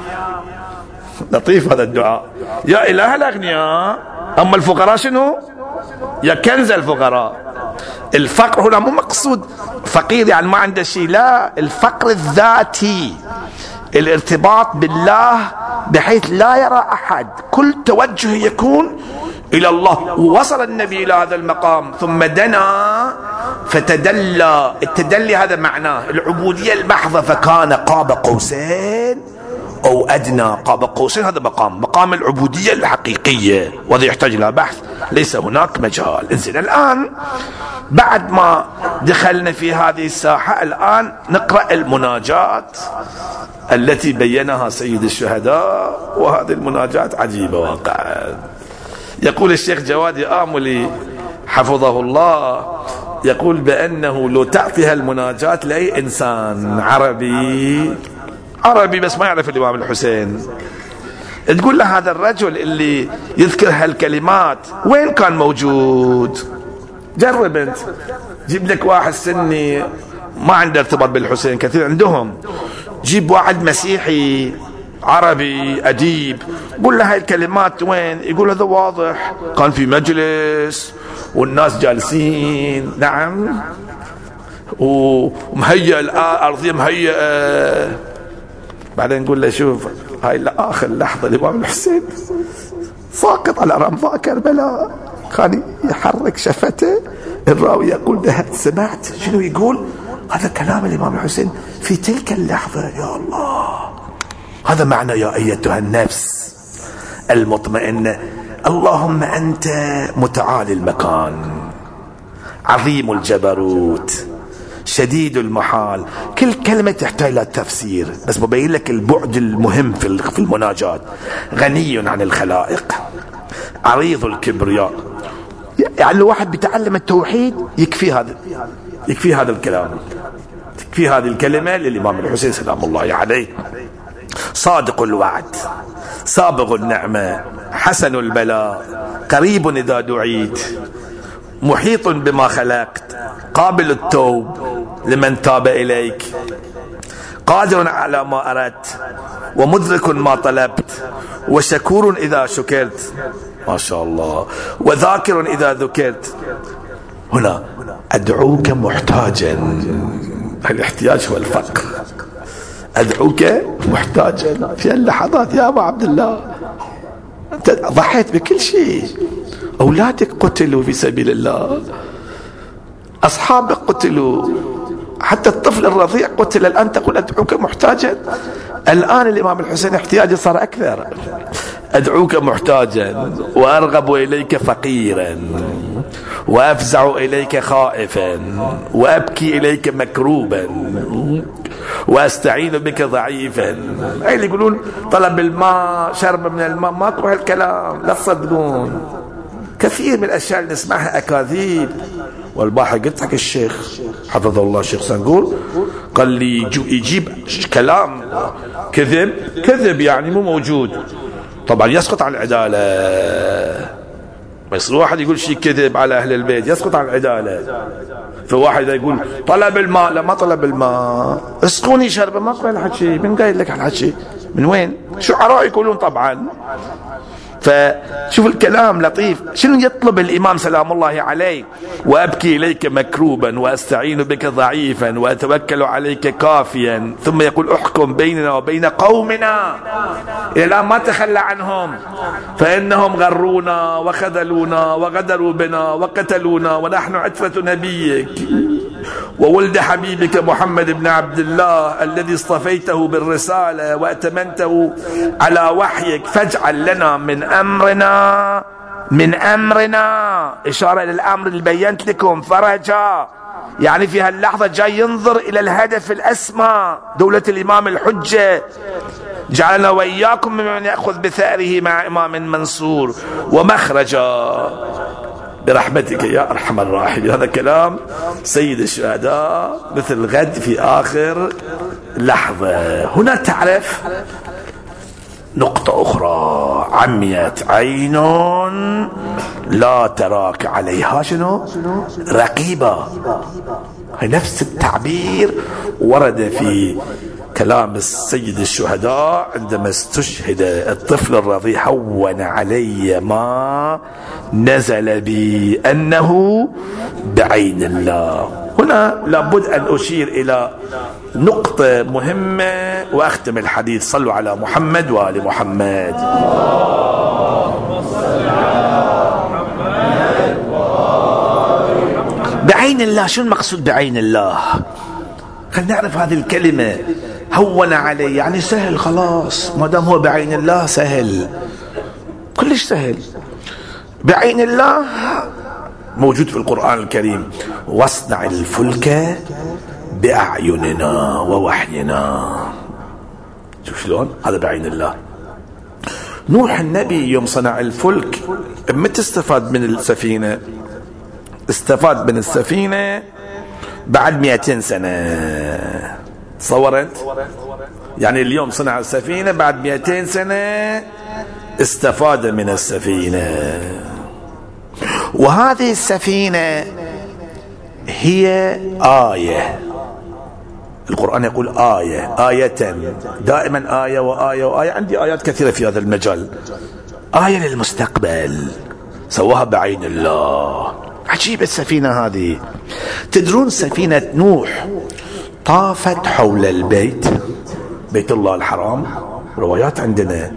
لطيف هذا الدعاء، يا إله الأغنياء. أما الفقراء شنو؟ يا كنز الفقراء. الفقر هنا مو مقصود فقير يعني ما عنده شيء، لا، الفقر الذاتي، الارتباط بالله بحيث لا يرى أحد، كل توجه يكون إلى الله. ووصل النبي إلى هذا المقام ثم دنا فتدلى. التدلي هذا معناه العبودية المحضة، فكان قاب قوسين أو أدنى. قاب قوسين هذا مقام مقام العبودية الحقيقية، وهذا يحتاج إلى بحث، ليس هناك مجال. انزين الآن بعد ما دخلنا في هذه الساحة، الآن نقرأ المناجات التي بينها سيد الشهداء، وهذه المناجات عجيبة واقعا. يقول الشيخ جواد آملي حفظه الله، يقول بأنه لو تعطيها المناجات لأي إنسان عربي عربي بس ما يعرف الإمام الحسين، تقول له هذا الرجل اللي يذكر هالكلمات وين كان موجود؟ جرب انت، جيب لك واحد سني ما عنده ارتباط بالحسين، كثير عندهم، جيب واحد مسيحي عربي أديب، قول له هاي الكلمات وين؟ يقول هذا واضح، كان في مجلس والناس جالسين، نعم، ومهيئ الأرضية مهيئة. بعدين نقول له شوف هاي آخر لحظة الإمام الحسين ساقط على رمضاء كربلاء، كان يحرك شفته. الراوي يقول ده سمعت شنو يقول؟ هذا كلام الإمام الحسين في تلك اللحظة. يا الله، هذا معنى يا أيتها النفس المطمئنة، اللهم أنت متعالي المكان، عظيم الجبروت، شديد المحال. كل كلمة تحتاج لها تفسير، بس ببين لك البعد المهم في المناجات. غني عن الخلائق، عريض الكبرياء. يعني الواحد بيتعلم التوحيد يكفي هذا، يكفي هذا الكلام، في هذه الكلمة للإمام الحسين سلام الله عليه: صادق الوعد، سابغ النعمة، حسن البلاء، قريب إذا دعيت، محيط بما خلقت، قابل التوب لمن تاب إليك، قادر على ما أردت، ومدرك ما طلبت، وشكور إذا شكرت، ما شاء الله، وذاكر إذا ذكرت. هنا أدعوك محتاجا، الاحتياج هو الفقر. أدعوك محتاجا في اللحظات يا أبا عبد الله، أنت ضحيت بكل شيء، أولادك قتلوا في سبيل الله، أصحابك قتلوا، حتى الطفل الرضيع قتل، الآن تقول أدعوك محتاجا. الآن الإمام الحسين احتياجه صار أكثر. أدعوك محتاجا، وأرغب إليك فقيرا، وأفزع إليك خائفا، وأبكي إليك مكروبا، وأستعين بك ضعيفا. أي اللي يقولون طلب الماء، شرب من الماء، ما تروح الكلام، لا تصدقون. كثير من الأشياء اللي نسمعها أكاذيب. والباحث قلت حق الشيخ حفظه الله الشيخ سنقول، قال لي يجيب كلام كذب كذب يعني مو موجود، طبعا يسقط عن العدالة. بس واحد يقول شيء كذب على أهل البيت يسقط عن العدالة. فواحد يقول طلب الماء، لا ما طلب الماء، اسقوني شربة، ما قال الحكي. من قايل لك الحكي؟ من وين؟ شعراء يقولون طبعا. فشوف الكلام لطيف. شنو يطلب الإمام سلام الله عليه؟ وأبكي إليك مكروبا، وأستعين بك ضعيفا، وأتوكل عليك كافيا. ثم يقول احكم بيننا وبين قومنا. إلى الآن ما تخلى عنهم، فإنهم غرونا وخذلونا وغدروا بنا وقتلونا، ونحن عترة نبيك وولد حبيبك محمد بن عبد الله الذي اصطفيته بالرسالة وأتمنته على وحيك، فاجعل لنا من أمرنا من أمرنا، إشارة للأمر اللي بينت لكم، فرجا. يعني في هاللحظة جاي ينظر إلى الهدف الأسمى، دولة الإمام الحجة. جعلنا وإياكم ممن يأخذ بثأره مع إمام منصور، ومخرجا برحمتك يا أرحم الراحمين. هذا كلام سيد الشهداء مثل غد في آخر لحظة. هنا تعرف نقطة أخرى: عميت عين لا تراك عليها شنو؟ رقيبة. نفس التعبير ورد في كلام السيد الشهداء عندما استشهد الطفل الرضيع: هون علي ما نزل بي أنه بعين الله. هنا لابد أن أشير إلى نقطة مهمة وأختم الحديث. صلوا على محمد وآل محمد. بعين الله، شو المقصود بعين الله؟ خلينا نعرف هذه الكلمة. هون عليه يعني سهل، خلاص ما دام هو بعين الله سهل، كلش سهل. بعين الله موجود في القرآن الكريم: واصنع الفلك بأعيننا ووحينا. شوف شلون هذا بعين الله. نوح النبي يوم صنع الفلك متى استفاد من السفينة؟ استفاد من السفينة بعد مئتين سنة. تصورت؟ يعني اليوم صنع السفينة، بعد مئتين سنة استفاد من السفينة. وهذه السفينة هي آية. القرآن يقول آية آية، دائما آية وآية وآية. عندي آيات كثيرة في هذا المجال. آية للمستقبل سواها بعين الله. عجيب السفينة هذه. تدرون سفينة نوح طافت حول البيت، بيت الله الحرام، روايات عندنا،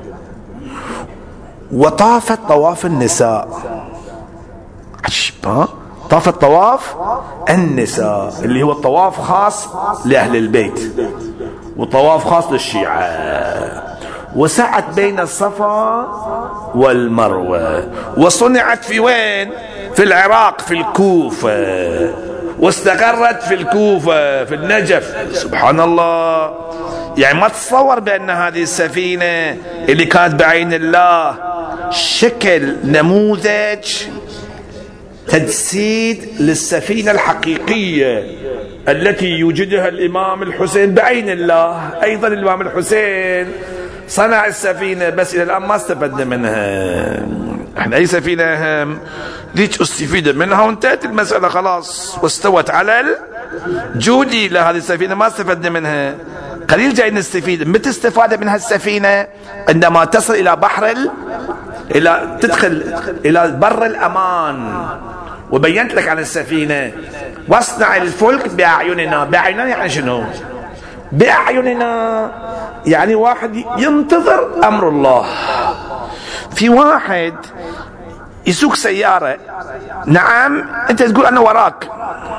وطافت طواف النساء. عجيب ها؟ طافت طواف النساء اللي هو الطواف خاص لأهل البيت، وطواف خاص للشيعة. وسعت بين الصفا والمروة. وصنعت في وين؟ في العراق، في الكوفة، واستقرت في الكوفة في النجف. سبحان الله. يعني ما تتصور بأن هذه السفينة اللي كانت بعين الله شكل نموذج تجسيد للسفينة الحقيقية التي يوجدها الإمام الحسين بعين الله. أيضا الإمام الحسين صنع السفينة بس إلى الآن ما استفدنا منها. احنا أي سفينة أهم ليش استفيد منها وانتهت المسألة خلاص واستوت على الجودي. لهذه السفينة ما استفدنا منها، قليل جاي نستفيد. متى استفاد منها السفينة؟ عندما تصل إلى بحر ال... إلى تدخل إلى بر الأمان. وبينت لك عن السفينة واصنع الفلك بأعيننا. بأعيننا يعني شنو؟ بأعيننا يعني واحد ينتظر أمر الله. في واحد يسوق سيارة، نعم أنت تقول أنا وراك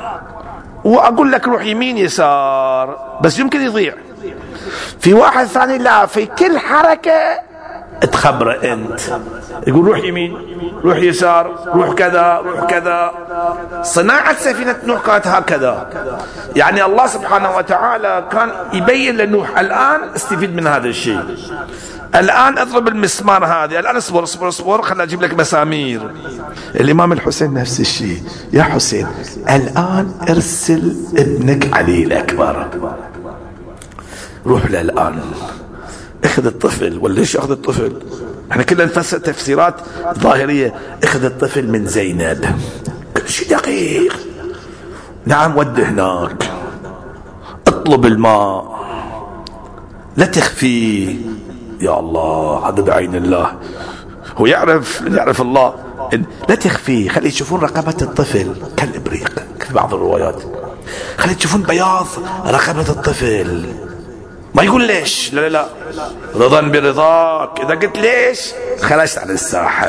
وأقول لك روح يمين يسار بس يمكن يضيع. في واحد ثاني لا، في كل حركة تخبره أنت، يقول روح يمين روح يسار روح كذا روح كذا. صناعة سفينة نوح كانت هكذا. يعني الله سبحانه وتعالى كان يبين لنوح الآن استفيد من هذا الشيء، الآن اضرب المسمار هذه، الآن اصبر اصبر اصبر خلنا اجيب لك مسامير. الإمام الحسين نفس الشيء، يا حسين الآن ارسل ابنك علي الأكبر، روح له الآن اخذ الطفل. وليش اخذ الطفل؟ احنا كلنا نفسر تفسيرات ظاهرية. اخذ الطفل من زينب، كل شيء دقيق. نعم ود هناك، اطلب الماء لا تخفي. يا الله هذا بعين الله، هو يعرف يعرف الله. لا تخفي، خلي يشوفون رقبة الطفل كالإبريق في بعض الروايات، خلي تشوفون بياض رقبة الطفل. ما يقول ليش، لا لا لا، رضا برضاك. إذا قلت ليش خرجت عن الساحة.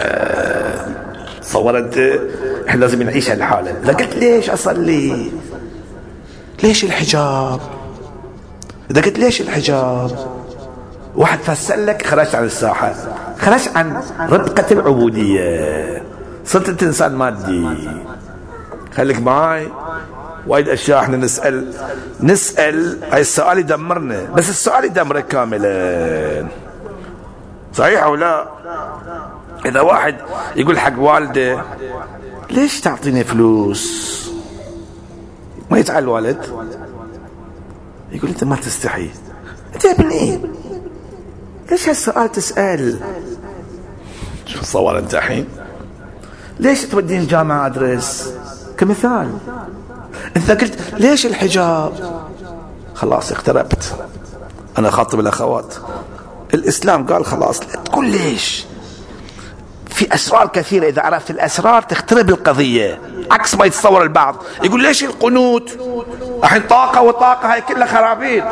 تصور أنت إحنا لازم نعيش هالحالة. إذا قلت ليش أصلي، ليش الحجاب، إذا قلت ليش الحجاب، واحد فسر لك خرجت عن الساحة، خرجت عن ربقة العبودية، صرت أنت إنسان مادي. خليك معاي. وايد اشياء احنا نسال نسال هاي السؤال يدمرنا، بس السؤال يدمرك كاملا. صحيح او لا؟ اذا واحد يقول حق والده ليش تعطيني فلوس، ما يزعل الوالد؟ يقول انت ما تستحي، انت يا ابني ليش هالسؤال تسال؟ شو تصور انت الحين؟ ليش توديني الجامعه ادرس كمثال؟ انت قلت ليش الحجاب، خلاص اقتربت. انا خاطب الاخوات، الاسلام قال خلاص لا تقول ليش. في اسرار كثيره، اذا عرفت الاسرار تخترب القضيه، عكس ما يتصور البعض. يقول ليش القنوت، الحين طاقه وطاقه، هاي كلها خرابيط.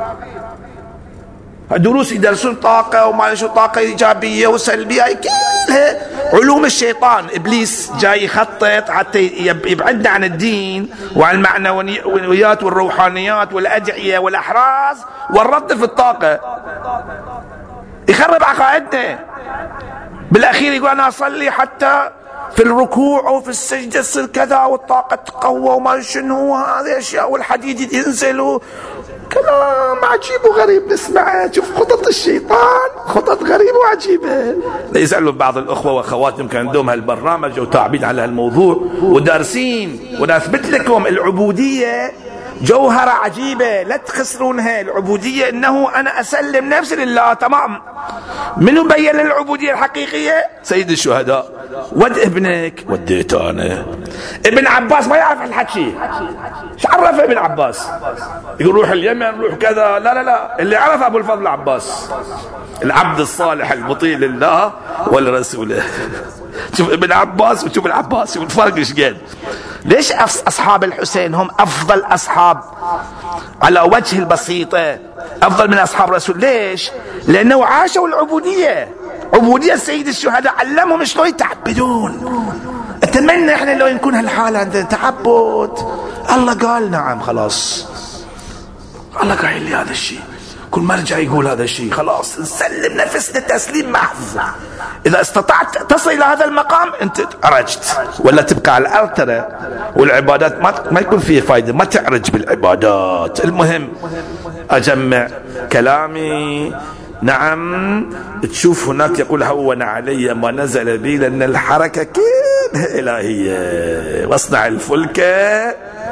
دروس يدرسون طاقه وما شو طاقه ايجابيه وسلبيه، هاي كلها علوم الشيطان. ابليس جاي يخطط حتى يبعدنا عن الدين وعن المعنويات والروحانيات والادعيه والاحراز والرد في الطاقه، يخرب عقائدنا. بالاخير يقول انا اصلي حتى في الركوع وفي السجده تصير كذا والطاقه تقوى وما شنو هذه اشياء والحديد ينزل. كلام عجيب وغريب نسمعه. شوف خطط الشيطان، خطط غريبة وعجيبة. يسألوا بعض الأخوة وأخوات يمكن عندهم هالبرنامج وتعبين على هالموضوع ودارسين، ونثبت لكم العبودية جوهرة عجيبة لا تخسرونها. العبودية إنه أنا أسلم نفسي لله تمام. منو بين العبودية الحقيقية؟ سيد الشهداء. ود ابنك، وديت أنا. ابن عباس ما يعرف الحكي، ايش عرفه ابن عباس؟ يقول روح اليمن روح كذا، لا لا لا، اللي عرف أبو الفضل عباس، العبد الصالح المطيع لله ولرسوله. شوف ابن عباس وشوف العباس، شوف الفرق ايش قد. ليش أصحاب الحسين هم أفضل أصحاب على وجه البسيطة، أفضل من أصحاب الرسول؟ ليش؟ لأنه عاشوا العبودية، عبودية سيد الشهداء، علمهم شلون يتعبدون. أتمنى إحنا لو نكون هالحالة عندنا تعبد. الله قال نعم خلاص، الله قال لي هذا الشيء، كل ما رجع يقول هذا الشيء خلاص نسلم نفسنا تسليم محض. إذا استطعت تصل إلى هذا المقام أنت عرجت، ولا تبقى على الأرض ترى، والعبادات ما ما يكون فيه فايدة، ما تعرج بالعبادات. المهم أجمع كلامي. نعم تشوف هناك يقول هون علي ما نزل بي، لأن الحركة كلها إلهية. واصنع الفلك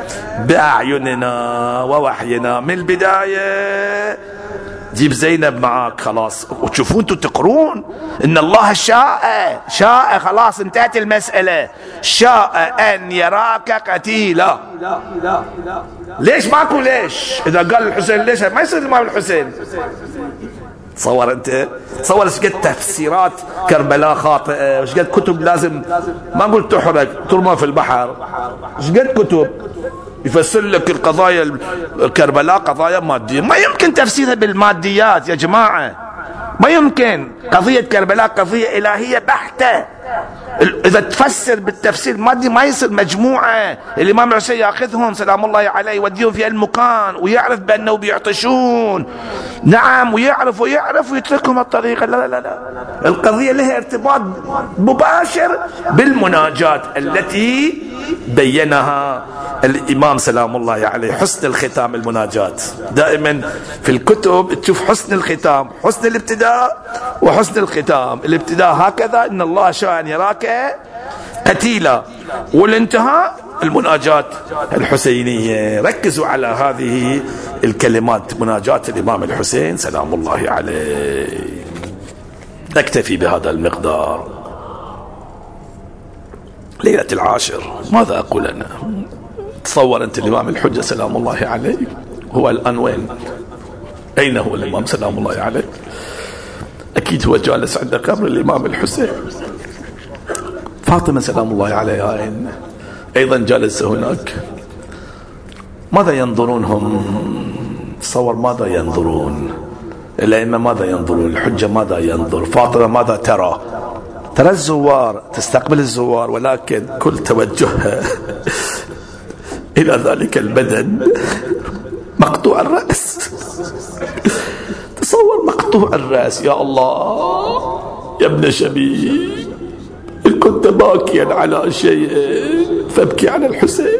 بأعيننا ووحينا من البداية. جيب زينب معاك خلاص، وتشوفون انتم تقرون ان الله شاء شاء خلاص انتهت المسألة، شاء ان يراك قتيلا. ليش ماكو ليش؟ اذا قال الحسين ليش ما يصير الامام الحسين؟ تصور انت، تصور ايش قد تفسيرات كربلاء خاطئه، ايش قد كتب لازم ما قلت تحرق ترمى في البحر، ايش قد كتب يفسر لك القضايا كربلاء قضايا مادية، ما يمكن تفسيرها بالماديات يا جماعة، ما يمكن. قضية كربلاء قضية إلهية بحتة، إذا تفسر بالتفسير المادي ما يصير مجموعة. الإمام الحسين يأخذهم سلام الله عليه يوديهم في المكان ويعرف بأنه بيعطشون، نعم، ويعرف ويعرف ويتركهم الطريقة. لا لا لا، القضية لها ارتباط مباشر بالمناجاة التي بينها الإمام سلام الله عليه. حسن الختام المناجاة، دائما في الكتب تشوف حسن الختام، حسن الابتداء وحسن الختام. الابتداء هكذا إن الله شاء أن يراك قتيلا، والانتهاء المناجاة الحسينية. ركزوا على هذه الكلمات، مناجاة الإمام الحسين سلام الله عليه. نكتفي بهذا المقدار. ليلة العاشر ماذا أقول أنا؟ تصور أنت الإمام الحجة سلام الله عليه هو الآن وين؟ أين هو الإمام سلام الله عليه؟ أكيد هو جالس عند قبر الإمام الحسين. فاطمة سلام الله عليها أين؟ أيضا جالسة هناك. ماذا ينظرون هم؟ تصور ماذا ينظرون الأئمة، ماذا ينظرون الحجة، ماذا ينظر فاطمة، ماذا ترى؟ ترى الزوار، تستقبل الزوار، ولكن كل توجهها إلى ذلك البدن مقطوع الرأس. تصور مقطوع الرأس. يا الله يا ابن شبيب، إن كنت باكيا على شيء فابكي على الحسين،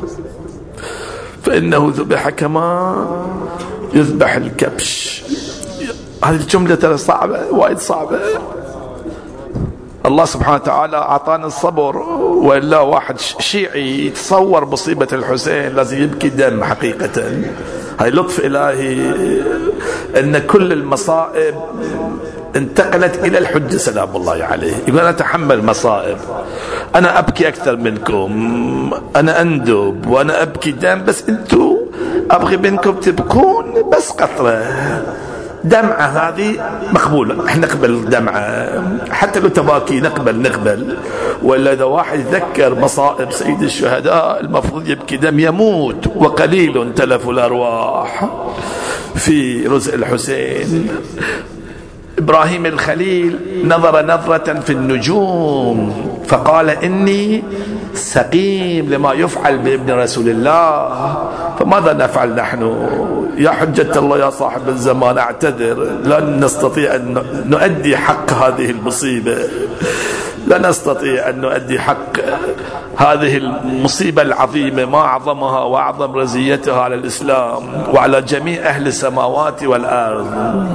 فإنه ذبح كما يذبح الكبش. هذه الجملة ترى صعبة، وايد صعبة. الله سبحانه وتعالى أعطانا الصبر، وإلا واحد شيعي يتصور مصيبة الحسين لازم يبكي دم. حقيقة هاي لطف إلهي أن كل المصائب انتقلت إلى الحجة سلام الله عليه. يقول أنا أتحمل مصائب، أنا أبكي أكثر منكم، أنا أندب وأنا أبكي دم، بس أنتوا أبغي منكم تبكون بس قطرة دمعة. هذه مقبولة، احنا نقبل دمعة حتى لو تباكي، نقبل نقبل. ولا إذا واحد يذكر مصائب سيد الشهداء المفروض يبكي دم، يموت وقليل تلف الأرواح في رزق الحسين. إبراهيم الخليل نظر نظرة في النجوم فقال إني سقيم لما يفعل بابن رسول الله، فماذا نفعل نحن؟ يا حجة الله يا صاحب الزمان اعتذر، لن نستطيع أن نؤدي حق هذه المصيبة، لا نستطيع أن نؤدي حق هذه المصيبة العظيمة، ما أعظمها وأعظم رزيتها على الإسلام وعلى جميع أهل السماوات والأرض.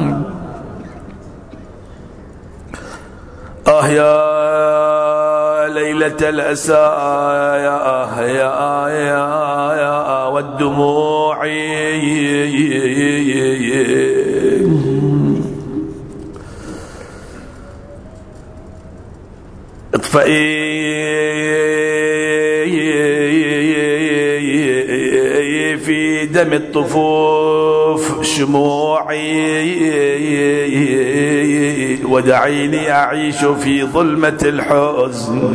آه يا ليلة الأسى، يا آه يا آه يا آه يا آه والدموع اطفئي في دم الطفوف شموعي، ودعيني أعيش في ظلمة الحزن،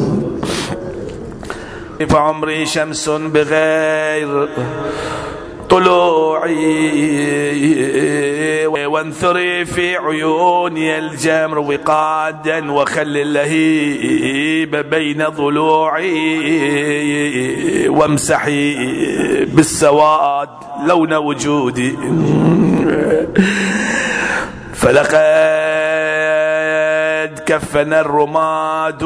فعمري شمس بغير طلوعي، وانثري في عيوني الجمر وقادا، وخل اللهيب بين ضلوعي، وامسحي بالسواد لون وجودي، فلقد كفنا الرماد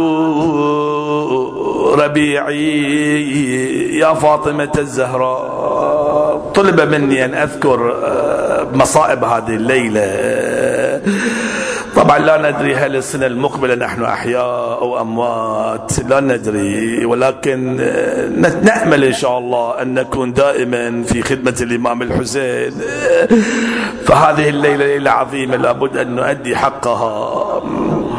ربيعي. يا فاطمة الزهراء، طلب مني أن أذكر مصائب هذه الليلة، طبعا لا ندري هل السنة المقبلة نحن أحياء أو أموات، لا ندري، ولكن نأمل إن شاء الله أن نكون دائما في خدمة الإمام الحسين. فهذه الليلة ليلة عظيمة لابد أن نؤدي حقها.